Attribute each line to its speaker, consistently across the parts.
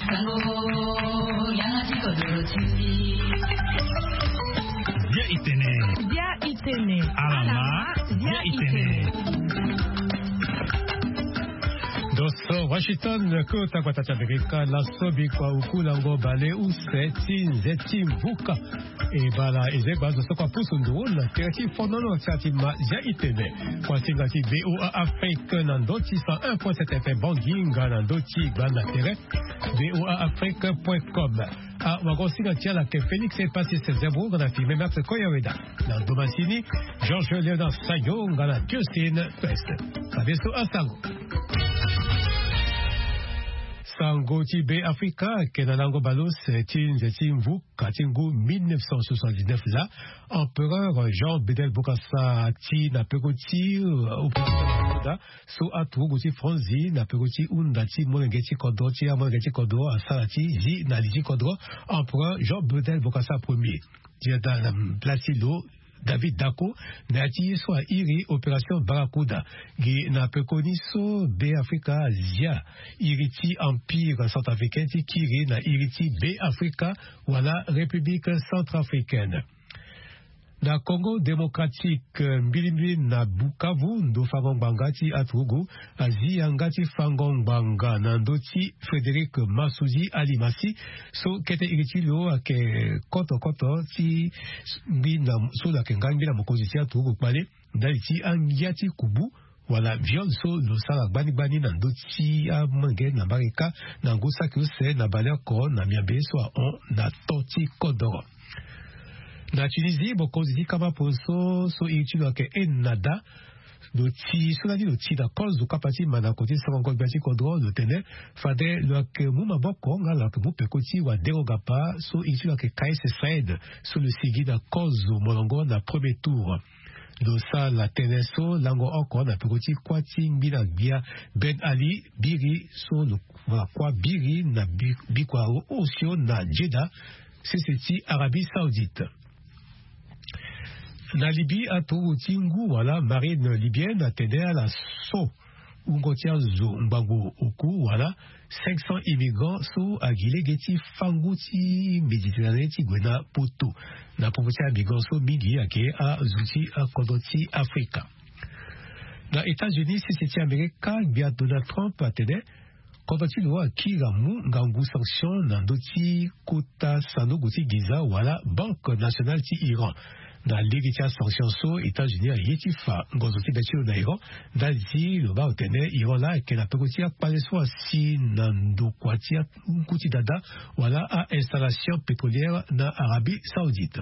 Speaker 1: Dia itene. Alama. Dia itene. Dosso Washington kota kwa tata Amerika la sobi kwa ukulango bale zeti mbuka e bala eze bazo kwa pusundu la terati fondono tsati ma ja itene kwa tingati VOA Afrique nandoti 101.7 FM Banginga nandoti bana tere voaafrique.com a wagosinga tiala ke Félix et passé ses zéro dans la filmé Max Koyaweda dans Domassini Georges Léonard Sayo ngana Justine Pest Kabeso Asango Sango Tibé Africa, Kenalango Balos, Tinvu, Katingu, 1979 là, empereur Jean Bedel Bokassa, Tina Pegoti, au Pékin, So Atruguti Franzi, Napegoti, Undati, Monegeti Kodro, Tia Monegeti Kodro, Salati, Zi, Naliji Kodro, empereur Jean Bedel Bokassa Ier. Diada Placido, David Dako, Nati soit Iri, opération Barracuda, qui n'a pas connu so B Africa, Zia, Iriti Empire centrafricain, Kiri, na Iriti B Africa, voilà République centrafricaine. Na Congo démocratique, Mbilimbi na Bukavu, ndo Fangongbangati Atrugu, Aziangati Fangongbanga, Nandoti Frédéric Masouzi Alimasi, so kete iriti lo ake koto ti mbina so la kengangi na mokozisi Atrugu pale, daliti angiati kubu, wala viol so lo sala bani nandoti amange na barika, na ngosa kyose na baleko na miabe so on na toti kodoro. Na Tunisie, bokozisi kama poso so itilu ake enada do ti solani do ti da kolzu kapati mana koti sango bati kodro do tene fade lo ake mu maboko ngala ke mu pekoti wa derogapa so itilu ake kaise said so le sigi da kolzu molongo na premier tour do sa la teneso lango oko na pekoti kwati mbina bia Ben Ali biri so lo kwa biri na bikwa osio na Jeddah c'est Arabie Saoudite. La Libye a tout tingu, voilà, marine libyenne a tenu à la so, ungotia zo mbango oku, voilà, 500 immigrants so agile geti fanguti Méditerranée ti gwena poto. Na province immigrants so migi ake a zuti a kodoti Afrika. Dans les États-Unis, c'est Américain, bien Donald Trump a tenu kodoti lo ki ramu ngangu sanction nandoti kota sano goti giza, voilà, Banque nationale ti Iran. Dans l'égalité sanction so États-Unis a yetifa ngozoti betio na Iran dazi lo ba otene Iran la ke na pekotia paleso si nando kwatia kuti dada wala a installation pétrolière na Arabie Saoudite.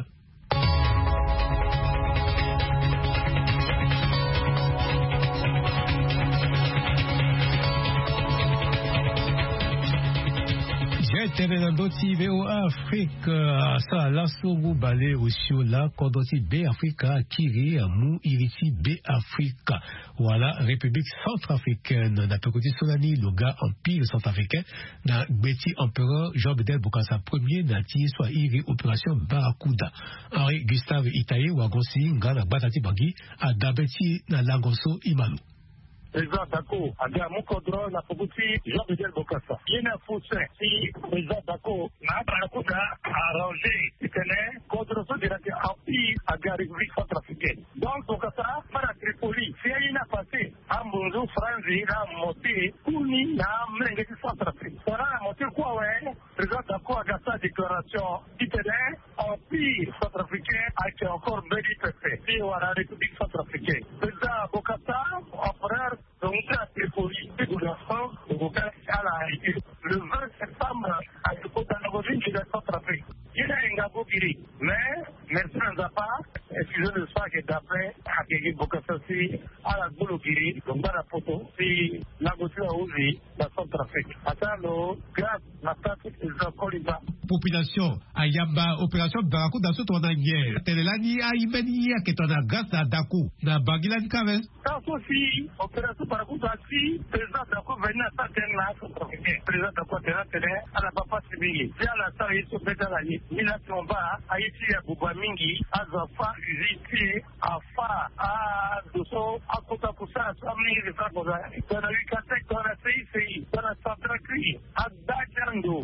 Speaker 1: Tenendoti VOA Afrique sa la songo balé aussi la Kodoti B Africa Kiri Mou Iriti B Africa voilà République centrafricaine na Pekoti Solani Loga Empire centrafricain na Beti Empereur Jean Bedel Bokassa Ier na Ti soit Iri opération Barracuda Henri Gustave Itaye Wagosi Ngana Batati Bangi a Dabeti na Langoso Imalu.
Speaker 2: Président Dako, aga Mokodro, na Foguti, Jean Bedel Bokassa. Yena Foussin, si Président Dako, na Barakuda, arrangé, Itene, Kodroso de la Empire, aga République centrafricaine. Donc, Bokassa, para Tripoli, si Yena passé, Ambonzo, Franzi, na Moté, Kouni, na Mengeti centrafrique. Voilà, na Moté, quoi, ouais, Président Dako, aga sa déclaration, Itene, Empire centrafricain, a été encore béni fait. Si, voilà, République centrafricaine. Président Bokassa, empereur, donc à Tripoli, de la France, le 20 septembre, à Côte-d'Ivoire, de la Centrafrique. Il y a un gabo qui mais merci à part, excusez le soir que d'après, à Kégi Bokassa, à la Boulogiri, donc dans la photo, si la voiture a ouvert la Centrafrique. Attends, grâce à la pratique des Coliba.
Speaker 1: Population, Ayamba, opération Barracuda, dans ce tournant hier. Telelani, Aïbeni, qui est en grâce à Dako, dans Bangilan Kaven.
Speaker 2: Ça aussi, opération Barracuda, si, président Dako venait à certaines là, président Dako tenait à la papa Sibili. Si à la salle, il se fait à la nuit. Il a son bas, Haïti, à Boubouamingi, à Zafa, Uziti, à Fa, à Dosso, à Kota Poussa, à Samni, à Sakoza. Dans la Yucatec, dans la CICI, dans la Centracri, à Dajango, ça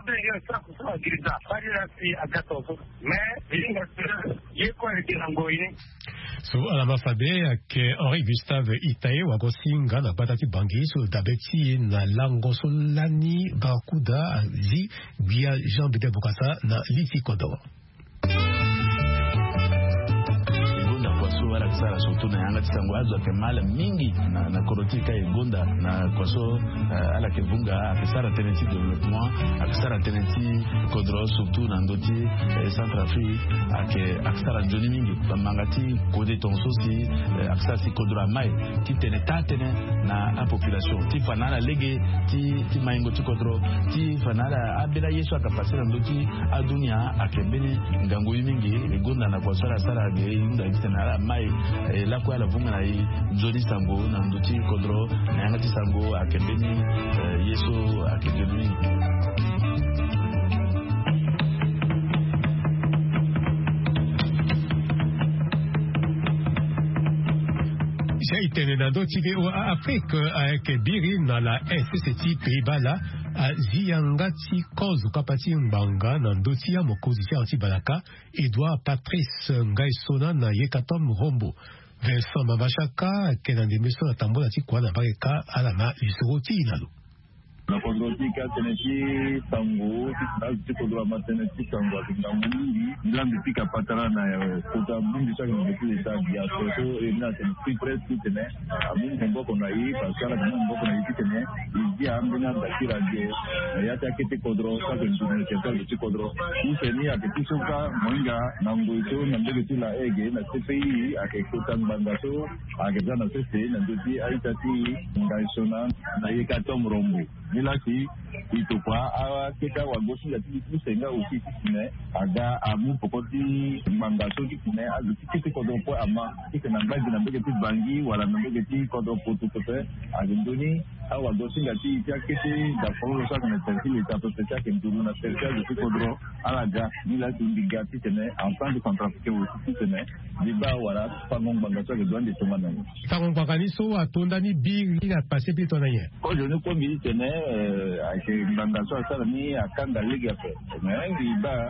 Speaker 2: benga sa agiriza bari rasi agatoso me bilinga yeko ekirango ini
Speaker 1: so alama fabe ke Henri Gustave Itaye wagosinga na batati bangiso dabeti na lango solani bakuda zi via Jean Bidel Bokassa na Liti Kodoro.
Speaker 3: Sara surtout na yanga tsangwazo kemala mingi na korotika egonda na kwaso ala kevunga akisara teneti development akisara teneti kodro surtout na ndoti Centrafrique akisara joni mingi bamangati kode tonso si akisara si kodro mai ti tenetane na a population ti fanala lege ti maingo ti kodro ti fanala abela yeso akapasira ndoti adunia akebeni ngango mingi egonda na kwaso sara ge inda tenala mai la kwa la vunga na Joli Sango na ndoti kodro na yangati Sango akembeni yeso akembeni
Speaker 1: J'ai été dans d'autres pays en Afrique avec Biri dans la SCT Pays-Bas là à Ziangati Kozu Kapati Mbanga dans d'autres ya mokozi ya Antibalaka Edouard Patrice Ngaisona na Yekatom Rombo Vincent Mabashaka kenan de meso na tambola ti kwa na bareka alama isoroti nalo
Speaker 4: na kodrotika teneti Sango ti kodro mateneti Sango kingamuli ngambi pika patara na kota bundi sa ngo ti ta dia so ina ten press tene amun mboko na yi pasala na mboko na yi tene dia ambina bakira je ya ta kiti kodro sa ngo ti kodro useni ya kiti soka monga na ngoito na mbele ti la ege na CPI akekota mbangaso akezana sese na ndoti aitati ngaisona na Yekatom Rombo milaki itokwa awa keka wagosi ya tiku senga usi kine aga amu pokoti mangaso kine azuki kiti kodropo ama kike na mbagi na mbege ti bangi wala na mbege ti kodropo tukote agindoni awa wagosi ya ti kiti da polo sa kana terti ta protection kenduru na terti de kodro alaga milaki ndigati tene en temps de contrafiquer usi tene liba wala pangong bangaso ke doande tomana
Speaker 1: pangong bakaniso atondani biri na passer pitonanye
Speaker 4: ko je ne ko mi tene ake bangaso asala ni akanga liga pe mais riba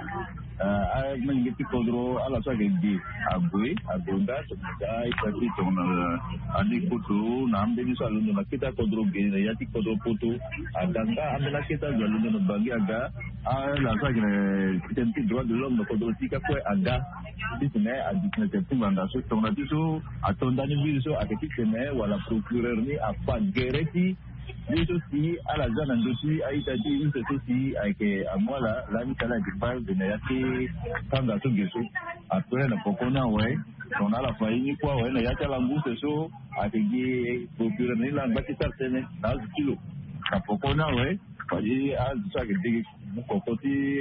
Speaker 4: mengiti kodro ala so ke di abui abunda semuda ikati tona ani kutu nambe ni so aluno kita kodro ge ya ti kodro putu aganga amela kita jaluno no bangi aga ala so ke tenti droit de l'homme kodro tika ko aga ditne aditne te bangaso tona tiso atonda ni biso aketi tene wala procureur ni afa gereti Yeso si ala zana ndosi aitati yeso si ake amwala la mikala dipal de nayati kanga to geso après na pokona we on ala faini kwa we na yata la nguse so ategi procureur ni la ngati tartene na kilo na pokona we kwaji azusa ke digi mukokoti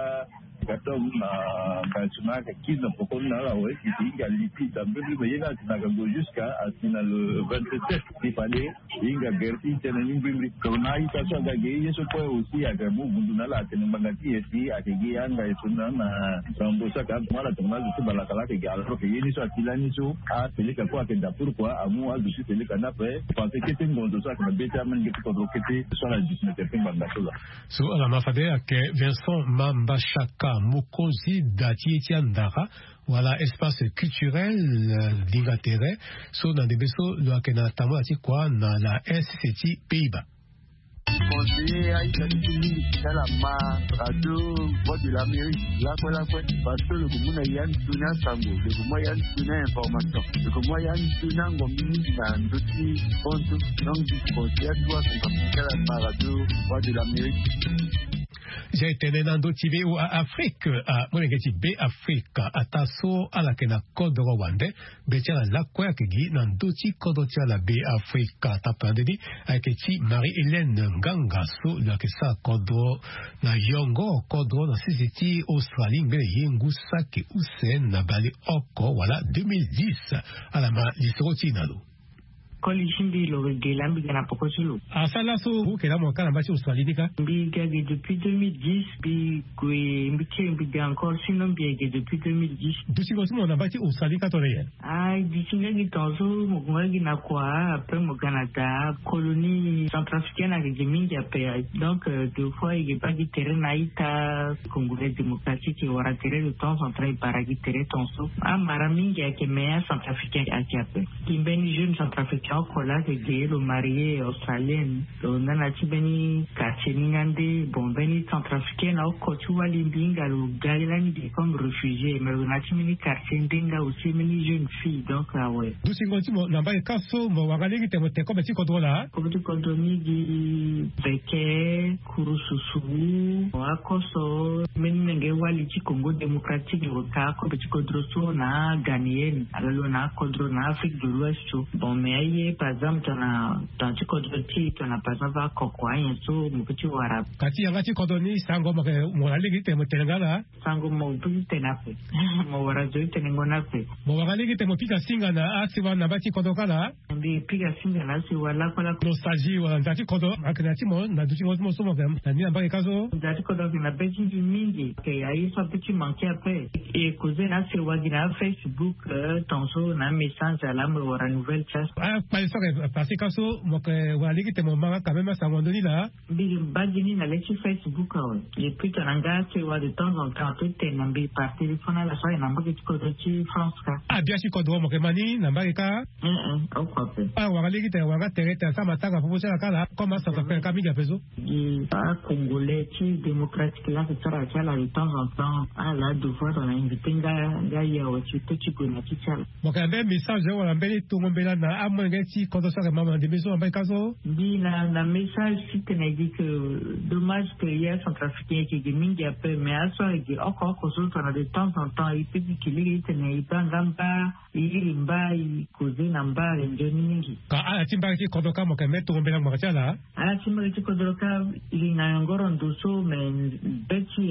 Speaker 4: Katom Batsuma qui n'a pas connu la ouais qui a lipi tambe yena tinaga jusqu'à asina le 27 il fallait inga gerti tenani bimbi kona ita so gage yeso ko aussi aga mundu na la tenen bangati esi akegi anga isuna na sambo saka mala tona zu bala kala ke alors que yeni so atilani so a peleka ko akenda pourquoi amu azu si peleka na pe parce que tin gondo so akena beta man ngeti ko dokete so la jisne te bangato la
Speaker 1: so ala mafade ak Vincent Mambashaka Mokozi Dati Etiandara voilà espace culturel d'intérêt so dans des beso lo akena tamo ati kwa na la SCT Pays-Bas
Speaker 5: conseiller à Italie, Salama, Radio, Voix de l'Amérique, la quoi, parce que le Goumou Yann Tuna Sango, le Goumou Yann Tuna Information, le Goumou Yann Tuna Gomini, dans d'autres comptes, donc du conseil, toi, c'est la Radio, Voix de l'Amérique.
Speaker 1: J'ai été dans d'autres pays ou à Afrique, à Monegeti B Afrique, à Tasso, à la Kena Côte de Rwanda, Betia la Quoi Kegi, dans d'autres Côtes la B Afrique, à Tapandeni, avec Marie-Hélène Ngangaso, la Kesa Kodro, na Yongo, Kodro, dans Sisiti, Australie, mais Yengu Saki, Hussein, na Bali Oko, voilà, 2010, à la Lisrotinalo.
Speaker 6: Colishimbi lo gelambi gana pokosulu.
Speaker 1: Asala so kela mo kana bachi Australie nika.
Speaker 6: Bi gage depuis 2010 bi kwe mbi encore sinon bi gage depuis 2010.
Speaker 1: Dusi gosi mo na bachi Australie ka tore.
Speaker 6: Ai disinga gi tonso mo ngagi na kwa après mo Canada colonie centrafricaine avec des mingi après. Donc deux fois il est pas gi terrain naïta Congolais démocratique et wara terrain de temps en temps para gi terrain tonso. Ah maramingi ke meya centrafricain aki après. Kimbeni jeune centrafricain kola ke le marié australien. On a tibeni kacheningande bon beni centrafricain au kochua limbinga lo galilani de comme réfugié mais on a tibeni kachendenga aussi meni jeune fille donc ouais.
Speaker 1: Dusi gosi mo na ba kaso mo wagalegi te mo te ko beti ko dola.
Speaker 6: Comme tu contournes di beke kurususu akoso meni wali ci Congo démocratique le ka ko beti ko droso na Ghanien alors na kodro na Afrique de l'Ouest bon mais par exemple dans ci kodro ti na par exemple kokwa yenso mo petit wara
Speaker 1: kati yanga ci kodoni sango mo ke mo wagalegi te mo telengala
Speaker 6: sango mo petit tenape mo wara zo tenengona pe
Speaker 1: mo wagalegi te mo pika singa na asiwa na bati kodokala
Speaker 6: bi pika singa na si wala kola
Speaker 1: nostalgie wa ndati kodo akanati mo na dusi gosi mo somokem na ni amba kazo
Speaker 6: ndati kodo na beti du mingi ke ayi so petit manqué après et causer na si wa dina Facebook tonso na message la mo wara nouvelle chasse
Speaker 1: ah pas ça parce que kaso mo ke wagalegi te mo manga quand même ça ngondoni là
Speaker 6: bi bagini na lechi Facebook et puis tananga se wa de temps en temps tout est nambi par téléphone la soirée na mboki kodo ci France ka
Speaker 1: ah bien si kodo mo ke mani na mbaka
Speaker 6: au quoi
Speaker 1: ah wagalegi te wanga tereta ça mataka pour ça kala comment ça fait kamiga peso
Speaker 6: ah congolais ci démocratique là c'est ça là de temps en temps ah là deux fois on a invité nga ya aussi petit kuna ci chala
Speaker 1: mo ka be message wala mbele tungombela na amwenga ci kodo ça mama de maison mbaka kazo
Speaker 6: bi na message si tena dit que dommage que hier centrafricain qui mingi après mais à ça qui encore cause on a de temps en temps il peut dire qu'il est tena ipangamba ilimba ikoze namba njoni mingi
Speaker 1: ka ala timba ki kodo ka mo ka meto ngombela mo chala
Speaker 6: ala timba ki kodo ka ilina ngoro ndoso men beti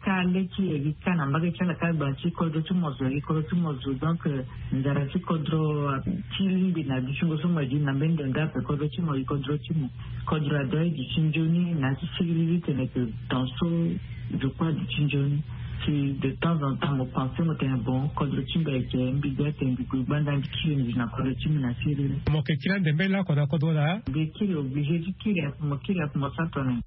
Speaker 6: egi ka namba ke chala ka ba ci kodo tumozo donc ndara ci kodo chilimbi na bishingo so maji na mbende ngape kodo timo ikodro timo kodro adoi di chinjoni na sigili tene que dans je crois di chinjoni si de temps en temps mo pense mo ten bon kodro timba ke mbiga ten bigu banda kiri na kodro timo na siri
Speaker 1: mo ke kira ndembela kodo la
Speaker 6: be kiri obligé di kiri mo satone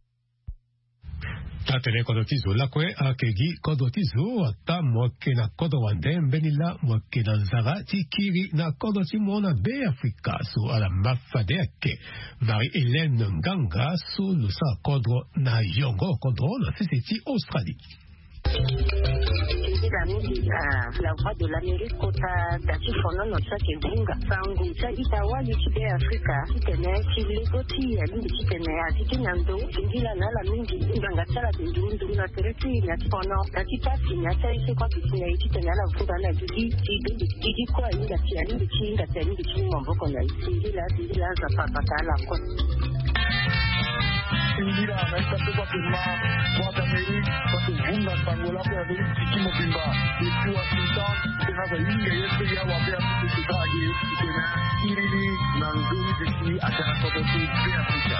Speaker 1: tatene kodo tizo la kwe akegi kodo tizo ata moke na kodo wande benila moke na nzara tikiri na kodo timona be Afrika so ala mafade ake Marie-Hélène Nganga so lusa kodo na yongo kodo na sisiti Australie.
Speaker 7: La voix de l'Amérique kota dati fono no sake bunga sangu sa itawali chibe Afrika kitene chilegoti ya lingi kitene atiki nyando ingila na la mingi nganga tsala ndundu na tereti na fono dati pasi na sai se kwa kitene kitene la vuga na didi kwa inga tia lingi chinga tia lingi chinga mboko na ingila za papata la kwa
Speaker 2: Ingira na esta kwa pima kwa Amerika kwa bunga sangola kwa kimo pimba ikiwa sultan tena za inga yetu ya wapea tukitaji tena irili na nzuri ziki atana kwa pia Afrika.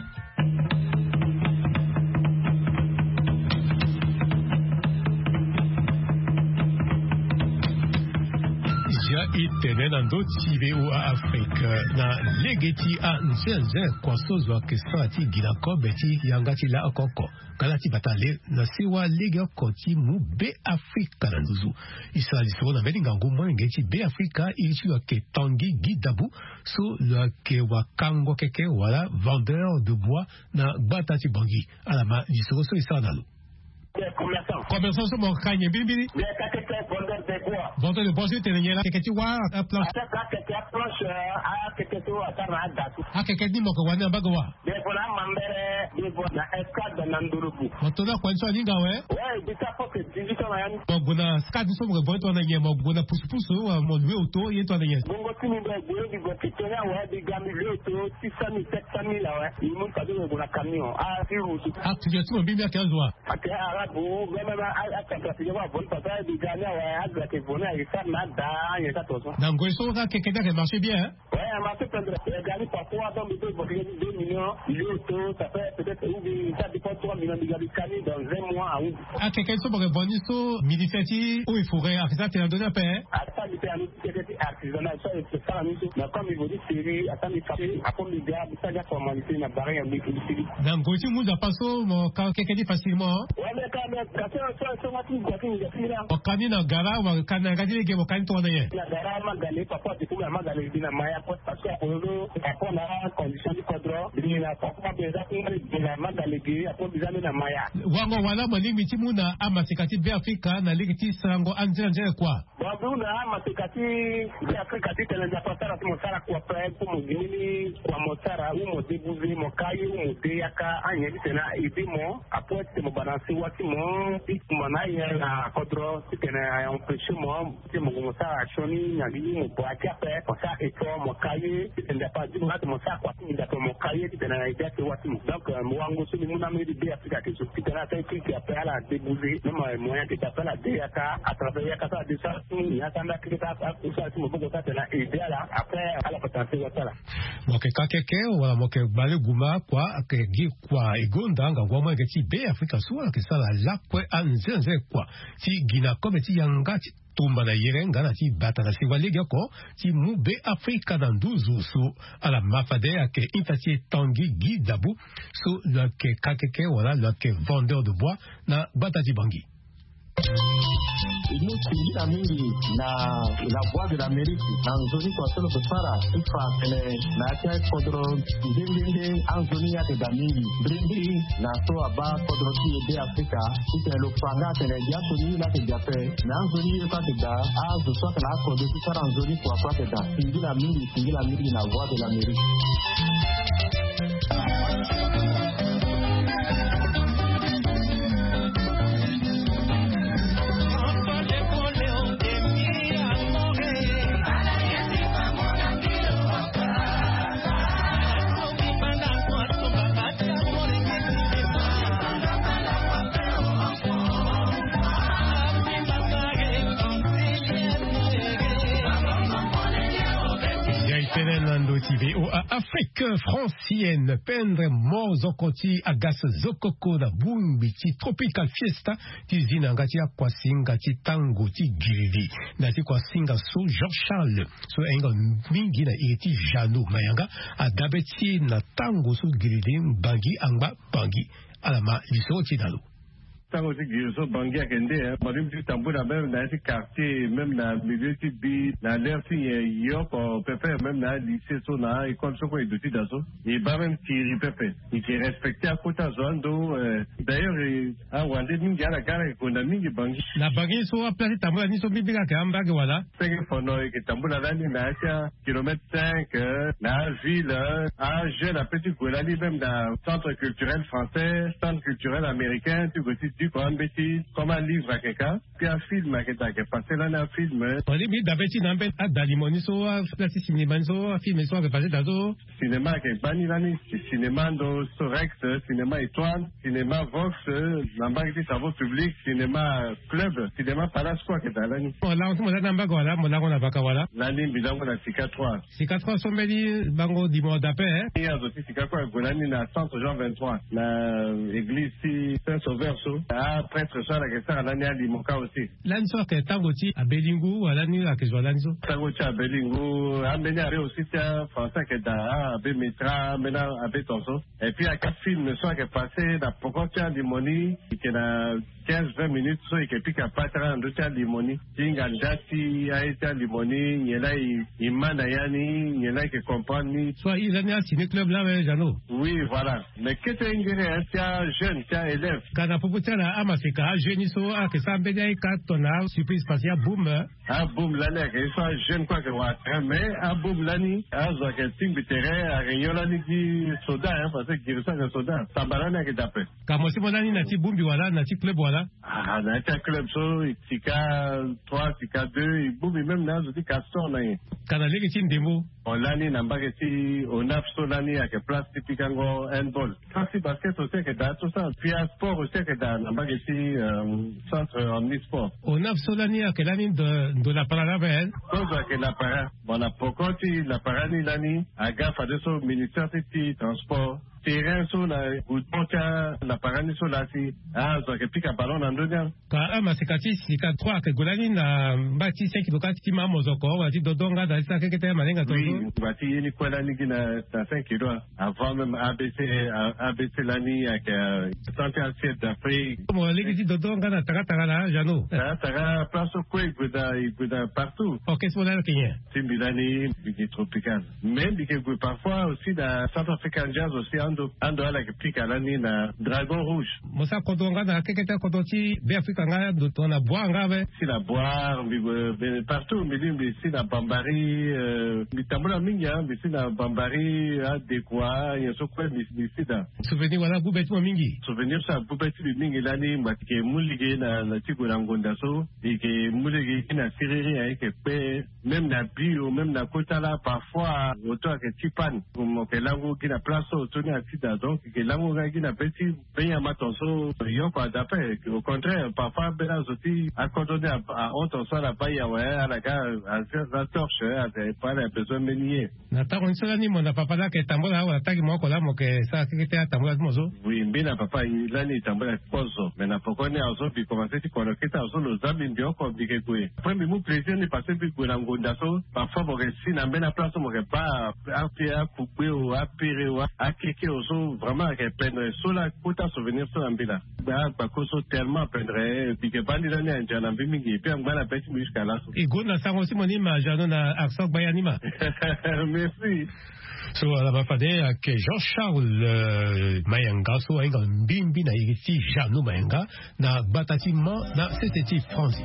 Speaker 1: Ja itene na ndo tibe u a Afrika na legeti a nzenze kwa sozo ke sati gina kobeti yangati la okoko kalati batale na siwa lege okoti mu be Afrika na nduzu isali so na belinga ngumo ngeti be Afrika ilichi ke tangi gidabu so le ke wakango keke wala vendeur de bois na batati bangi alama jisoro so isanalu commerçant so mo kanye bimbiri vendeur de bois c'est tenye la keketi wa a planche a keketi mo ko wana bagwa
Speaker 2: de fola mambere de voir na escale de Nandorobu.
Speaker 1: Motona kwanso alinga we?
Speaker 2: Ouais, déjà faut que 18 ans yani.
Speaker 1: Moguna skad so mo boto na nye moguna pusu mo lwe auto yeto na nye.
Speaker 2: Bongo tini be go di go kitena wa di gami auto 600 700 la ouais. Il monte pas de la camion. Ah, c'est où?
Speaker 1: Ah, tu dis tu mo bimia 15 wa.
Speaker 2: Ate arabu, même à tu vas bon papa di gami ouais, à que bonne et ça nada, il y a tout ça.
Speaker 1: Dans Goiso ka keke da marché bien hein?
Speaker 2: Ouais, marché prendre. Gami parfois dans des trucs pour 2 millions, l'auto ça fait peut-être ça dépend 3 millions de gami dans un mois à août.
Speaker 1: Ah, quelqu'un so bo boni so milifeti ou il faudrait arrêter te donner paix.
Speaker 2: Ah, ça il fait un petit artisanal ça c'est ça la mission. Mais comme il veut dire série, attends il fait après les gars, ça y a formalité na barre en série.
Speaker 1: Dans Goiso mu za paso mo ka keke di facilement.
Speaker 2: Ouais, mais quand même ça m'a tout gâté là.
Speaker 1: O kani na gara wa kana gadi ke mo kan to na ye.
Speaker 2: La gara ma galé papa tu peux ma galé dina maya parce que après la condition du cadre, il n'a pas besoin de la ma galé après besoin de la maya.
Speaker 1: Wango wala mali miti muna amasikati be Afrika na ligiti sango anje kwa.
Speaker 2: Wango na amasikati be Afrika ti tele ya pasara ti mosara kwa pa ko mugini kwa mosara u mo debuze mo kai u mo de yaka anye ti na idimo après ti mo balancer wati mo ti mo na ya na cadre ti tena on pêche mo ti mo mosara shoni nya li mo bo ati ape ko sa e to mo kai ti tele pa di mo mo sa kwa ti da mo kai ti tena ida ti wati mo donc mo wango so ni mo na me di be Afrika ti so ti tena ta ki ape ala déboulé, même moyen que tu appelles la DAK, à travers Yakata, de ça, il y a un acte qui est à ce moment là, et bien là, après, à la potentielle, voilà.
Speaker 1: Moke kakeke, wala moke bale guma, quoi, que gi, quoi, et gondanga, wama, que ti be Afrika, soit, que ça, la, quoi, anzenze, quoi, si gina, comme ti yanga, ti tumba na yerenga na ti bata na siwalega ko ti mu be Afrika na nduzu su ala mafade ake intati tangi gidabu su le ke kakeke wala le ke vendeur de bois na batati bangi.
Speaker 8: Nous la mingi na la voix de l'Amérique dans zone kwa solo kusara ifa kene na tia kodro ndinde anzoni ya de mingi brindi na so aba kodro ti de Afrika ite lo fanga kene ya so ni na te jape na anzoni ya te da a zo so na kodro ti sara anzoni kwa te da la mingi na voix de l'Amérique.
Speaker 1: Afrique francienne, pendre mozokoti agas zokoko na bumbiti tropical fiesta tizina ngati ya kwasinga ti tango ti giri na ti kwasinga so Jean Charles so enga mingi na iriti jano mayanga adabeti na tango so giri bangi angba bangi alama liso ti dalu.
Speaker 9: Tant aussi que bangi à Kende, madame du tambour même dans ces quartiers, même dans le milieu de dans l'air si yo ko pepe même dans lycée so na école so ko eduti daso et ba même qui pepe et qui respecté à côté zone do d'ailleurs à wande mingi ala kara ko na mingi bangi
Speaker 1: la bangi so a place tambour ni so bibiga ka ambage wala
Speaker 9: c'est que fono que tambour la ni na tia kilomètre 5 la ville à jeune la petite Golani même dans centre culturel français, centre culturel américain, tu vois comme un livre à quelqu'un, puis un film à quelqu'un qui est passé là un film.
Speaker 1: On dit d'abord tu n'as pas d'alimoni so place cinéma so film so passé dans
Speaker 9: cinéma qui est banni là cinéma do Sorex, cinéma étoile, cinéma Vox, n'importe travaux publics, cinéma club, cinéma Palace quoi qui est là ni.
Speaker 1: Là on se n'a pas voilà, on a pas voilà.
Speaker 9: Là ni bilan on a CK3.
Speaker 1: CK3 sont beli bango dimanche d'après hein.
Speaker 9: Il y a aussi CK3 Golani na centre Jean 23, la église Saint-Sauveur so. Ah, prêtre ça la question à l'année à Limoka aussi.
Speaker 1: L'année soit que Tangoti à Belingu à l'année à que je vois l'année.
Speaker 9: Tangoti à Belingu, à Béniaré aussi c'est français qui est à Bémetra, maintenant à Bétonso. Et puis à quatre films soit qui est passé dans Pocotia Limoni, qui qu'il a 15-20 minutes, so il pique à patra en d'autres limoni. Tingandati a été limoni, il y a il manayani, il y a qui comprend ni.
Speaker 1: Soit il a signé club là, Jano.
Speaker 9: Oui, voilà. Mais qu'est-ce que tu as jeune, tu as élève.
Speaker 1: Quand on peut dire à Masika, jeune, so a que ça bédé cartona, surprise spatiale, boum.
Speaker 9: Ah boum l'année, que soit jeune quoi que wa. Mais ah boum l'année, ah zo que ting bitere, à réunion qui soda, parce que qui ressent le soda. Ça balane que d'après.
Speaker 1: Quand moi c'est mon année, nati boum biwala, nati club wala.
Speaker 9: Ah, dans un club so, tika 3, tika 2, boum même là, je dis Castor là.
Speaker 1: Quand on les une démo.
Speaker 9: On l'année n'a pas été, on a so l'année à que place typique en handball. Quand basket aussi que dans tout ça, puis à sport aussi que dans n'a pas été centre en e-sport.
Speaker 1: On a so l'année à que l'année de la parade.
Speaker 9: Cause que la parade, bon la pokoti la parade l'année à gaffe à ce ministère de transport. Terrain sur la Goutonka, la parade sur la si, ah, ça que pique à ballon en dedans.
Speaker 1: Quand un massicati, si qu'à 3 que Golani n'a bâti 5 km qui m'a mozoko, on a dit Dodonga, dans ça que était malinga.
Speaker 9: Oui, bâti une école l'année qui n'a 5 km. Avant même ABC l'année avec santé assiette d'Afrique.
Speaker 1: Comment les dit Dodonga n'a taratara là, Jano?
Speaker 9: Tara place au coin, il peut partout.
Speaker 1: Ok, c'est mon alpinien.
Speaker 9: C'est Milani, qui est tropical. Même que parfois aussi dans Centrafrican Jazz aussi, ando ala qui à l'année na dragon rouge.
Speaker 1: Mosa kodonga na keketa kodoti be Afrika nga do na boire ngave.
Speaker 9: Si la boire partout mais si la bambari mitambola mingi mais si la bambari adéquat il y a ce quoi mais da.
Speaker 1: Souvenir wala bubetu mingi.
Speaker 9: Souvenir ça bubetu mingi l'année matike mulige na tikura ngonda so et que mulige na siriri avec que même na bio même na kotala parfois autant que tipan comme que lango qui na place autour donc que l'amour qui n'a pas été bien à matonso yo pas d'après au contraire parfois ben aussi à condamner à honte soit la paille à la gare à la torche à pas la besoin de nier
Speaker 1: na ta on sala ni mon papa là que tambola ou attaque moi kola mo que ça que était tambola mozo
Speaker 9: oui bien papa il a ni tambola pozo mais na poko ne azo puis commencer tu connais que azo los amis bien comme dit que quoi premier mot plaisir ni passer puis pour ngonda so parfois pour si na ben la place mo que pas à faire couper ou à pirer ou à kicker aussi vraiment que peine sur la côte à souvenir sur l'ambila bah parce que tellement peindre puis que pas ni l'année en janam mingi puis on va la pêche jusqu'à là
Speaker 1: et go na ça aussi mon ima jano na accent bayanima
Speaker 9: merci
Speaker 1: so la va faire que Jean-Charles Mayanga so ainga bimbi na ici Jano Mayanga na batatima na c'était France.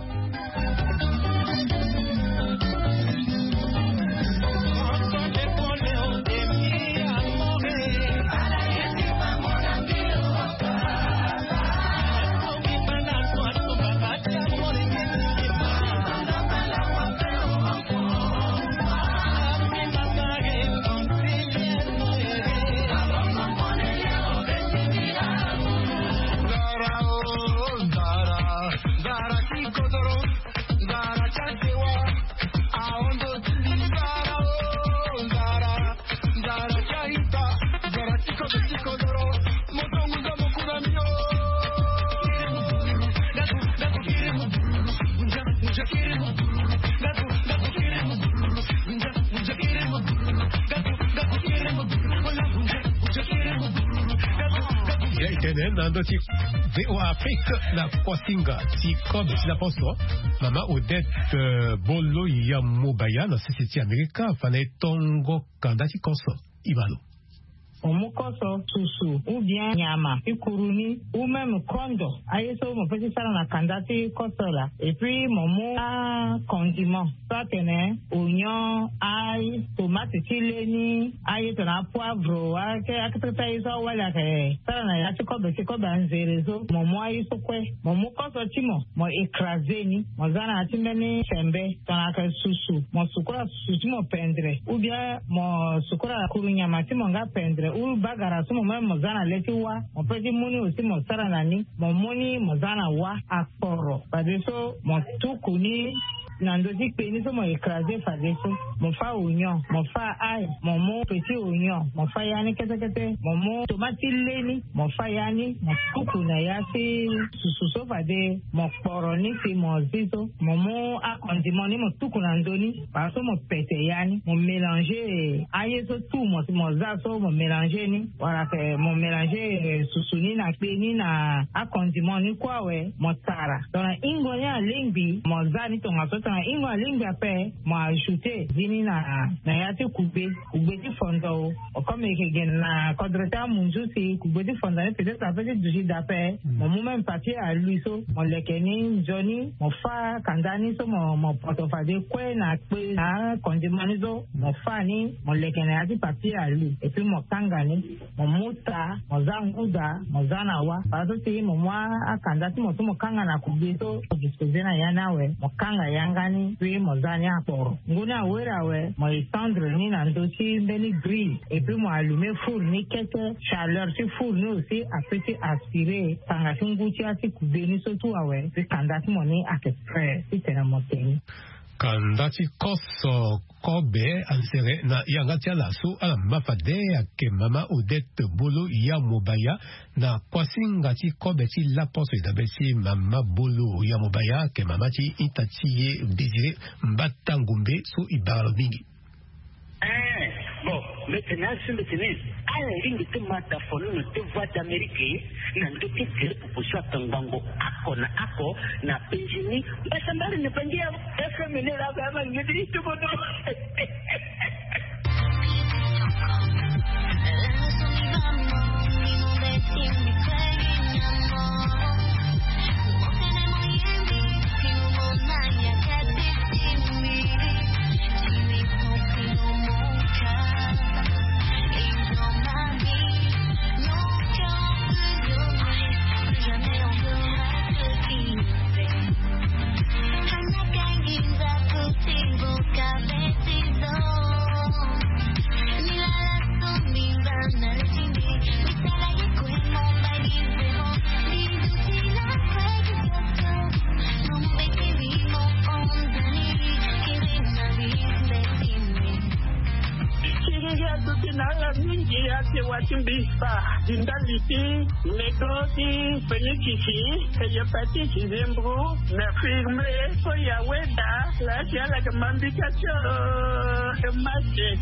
Speaker 1: Nando ti VO Afrique la Kwasinga ti comme si la poste mama Odette Bolo ya Mobaya na société américaine fane tongo kandati koso ibalo
Speaker 6: Omukoso susu ou bien nyama ikuruni ou même kondo ayeso mo petit ça na kandati koso là et puis momo condiment soit oignon ail tomate chileni ayeto na poivre wa ke akata iso wala ke ça na ya tiko be tiko banzerezo momo ayeso kwe momo koso timo mo écraser ni mo zana atimeni sembe tona ka susu mo sukura susu mo pendre ou bien mo sukura kurunyama timo nga pendre ou bagara sumo même mozana leti wa on peut dire moni aussi mo sara nani mo moni mozana wa akoro padeso mo tukuni nandosi peni so mo écraser fadeso mo fa oignon mo fa ail mo mo petit oignon mo fa yani kete mo mo tomate leni mo fa yani mo kuku na yasi sususo fade mo poroni si mo zizo mo mo akondimoni mo tuku na ndoni paso mo pete yani mo mélanger aye so tout mo zaso mo mélanger ni wala ke mo mélanger susuni na peni na akondimoni kwa we mo tara donc ingo ya lingbi mo zani to ngaso tana ingo lingbi ape mo ajouter dini na yati kube ti fondo o comme que gen na kodreta munju si kube ti fondo peut-être avec du d'ape mo même papier à lui so mo lekeni joni mo fa kandani so mo portofade kwe na pe na condimani so mo fa ni mo lekeni ati papier à lui et puis mo kangani mo muta mo zanguda mo zanawa parce que mo mwa akanda ti mo kanga na kube so disposer na yana we mo kanga yangani puis mo zani aporo nguna wera we mo tendre ni na ndosi beni gris et puis mo allumer four ni kete chaleur si four ni aussi a petit aspirer tanga sunguti ati kubeni so tu awe puis kandati mo ni akefre itena moteni
Speaker 1: kandati koso kobe ansere na yangatia laso ala mafade ke mama Odette Bolo ya mobaya na kwasinga ti kobe ti laposo idabesi mama Bolo ya mobaya ke mama ti itati désiré mbatangumbe so ibalo mingi.
Speaker 10: Bon, maintenant, à la ligne de Matafon, nous te voix d'Amérique, n'a pas été pour ça, Tangango, Ako, n'a pas gêné, mais ça m'a ne pas dire, efféminé la gamme, il dit tout le monde. Indaliti, negoci, penyekisi, kayapati cizembru, nafirme, soyaweda, la jala kemambikacho, emasje.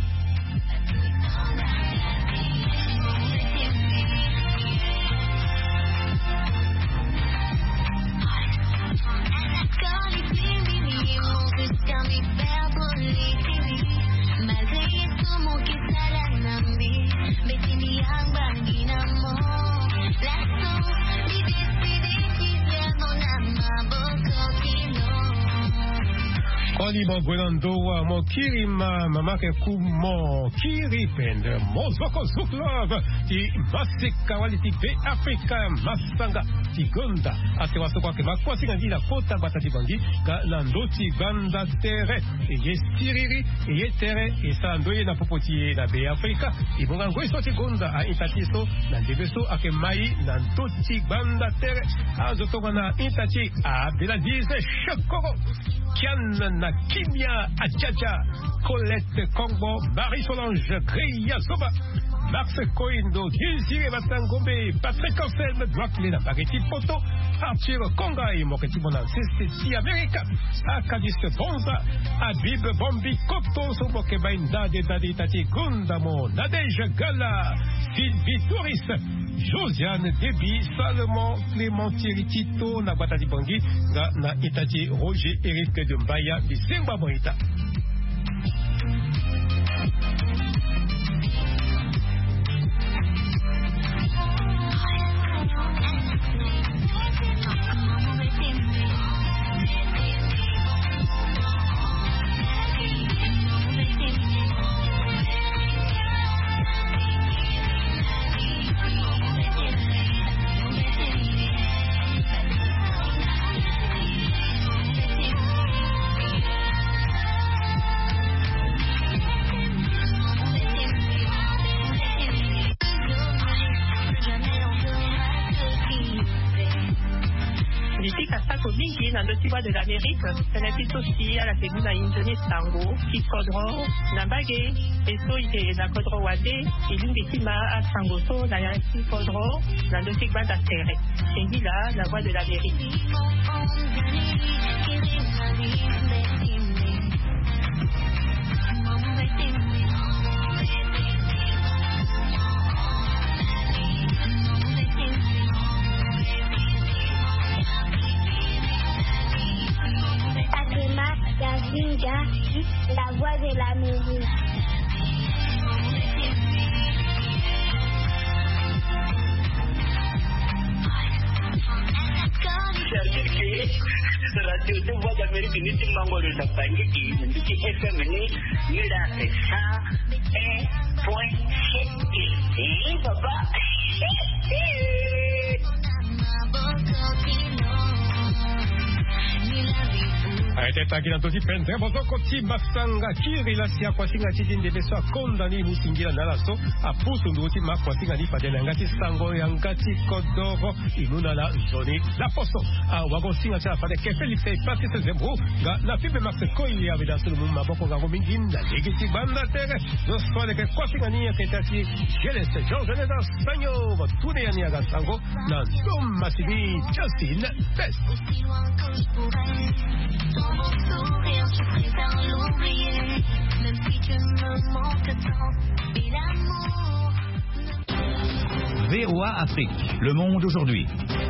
Speaker 1: Mo Gwelando mo kirima mama ke kumo kiripende mo zoko zuklov ti masika waliti be Afrika masanga ti gonda ase waso kwa ke makwasi ngandi na kota batati bangi ga landoti ganda tere ye stiriri ye tere e sandoye na popoti na be Afrika ibonga ngweso ti gonda a intatiso na debeso ake mai na ndoti ganda tere azoto na intati a beladize shokoro Kian na Kimia Achacha, Colette Kongbo, Marie-Solange Grilla Soba, Max Coindo, Désiré Batangombe, Patrick Anselme, Dwakle na Bageti Poto, Arthur Kongai, Moketi Bonan, Sesti America, Akadiste Bonza, Habib Bombi Koto, Soboke Bainda, Dadi Tati Gundamo, Nadège Gala, Sylvie Touris, Josiane Déby, Salomon, Clémentine Tito, Nabatati Bangi, na Itati Roger Eric de Mbaya, de Zimba Moïta.
Speaker 11: kufika sako mingi na ndoti voix de l'Amérique teneti aussi ala ke na injoni sango ki kodro na mbage eso ike na kodro wade ilingi kima a sango so na yansi kodro na ndoti banda tere engila la voix de l'Amérique.
Speaker 12: Yazinga, la voix de l'Amérique.
Speaker 10: Radio de Voix d'Amérique ni ti mangolo na pangiki ndi FM ni nira pesa .7 papa.
Speaker 1: Aitaki na tosi pendre bozoko ti masanga kiri la sia kwa singa chidi ndebe so kondani musingira nalaso apusu nduti makwa singa ni padela ngati sango ya ngati kodoro inuna la zoni la poso wago singa cha pade ke Felix Patrice Zembrou ga na fibe maxe koili ya vida sulu maboko ga gominginda legiti banda tere no swale ke kwa singa ni ketasi Geles Georges da Sanyo va tune ya ni ga sango na dom masini Justin Best.
Speaker 12: Ton beau sourire, je préfère l'oublier. Même si tu me manques tant, et l'amour.
Speaker 13: VOA Afrique, le monde aujourd'hui.